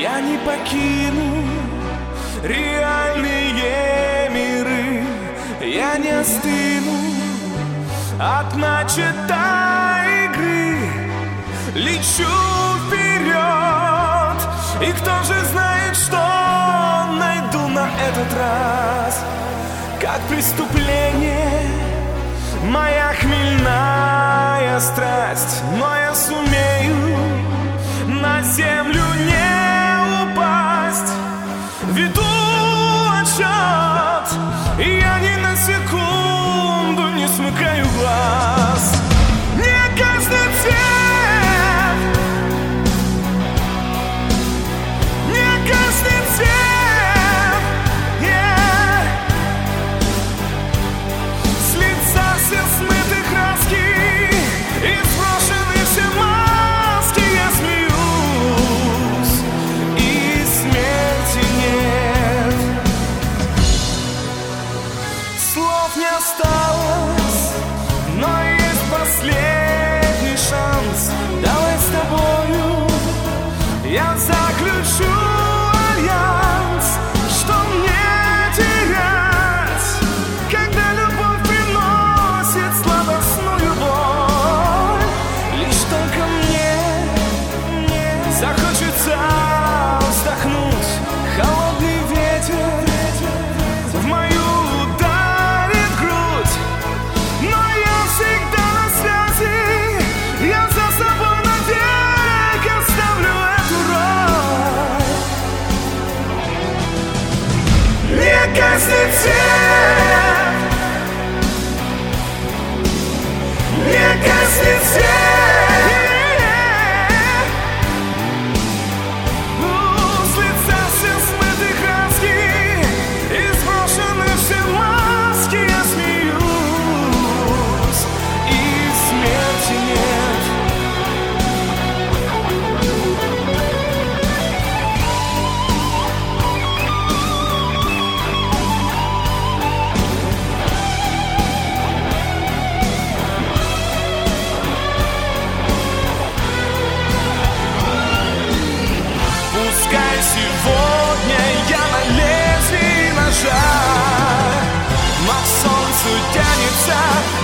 Я не покину реальные миры, я не остыну от начатой игры. Лечу вперед, и кто же знает, что найду на этот раз. Как преступление моя хмельная страсть, но я сумею на землю не упасть. Веду отсчет, и я ни на секунду не смыкаю глаз. Не гаснет свет, не гаснет свет, с лица все смыты краски и сброшены все маски. Я смеюсь, и смерти нет. Слов не осталось, но есть последний шанс. Давай с тобою я заключу альянс. Что мне терять, когда любовь приносит сладостную боль? Лишь только мне захочется вздохнуть. Холодный ветер в мою ударит грудь, но я всегда на связи. Я за собой навек оставлю эту роль. Не гаснет свет, не гаснет свет. С лица все смыты краски и сброшены все маски. Я смеюсь, и смерти нет. Пускай сегодня я на лезвии ножа, но к солнцу тянется